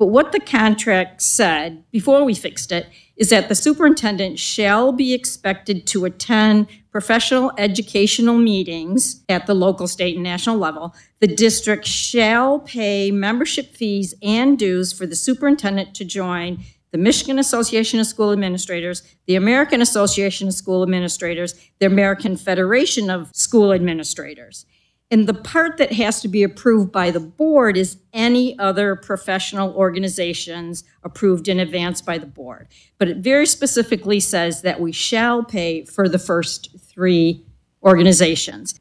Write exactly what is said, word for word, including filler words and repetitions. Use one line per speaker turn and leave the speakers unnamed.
But what the contract said, before we fixed it, is that the superintendent shall be expected to attend professional educational meetings at the local, state, and national level. The district shall pay membership fees and dues for the superintendent to join the Michigan Association of School Administrators, the American Association of School Administrators, the American Federation of School Administrators. And the part that has to be approved by the board is any other professional organizations approved in advance by the board. But it very specifically says that we shall pay for the first three organizations.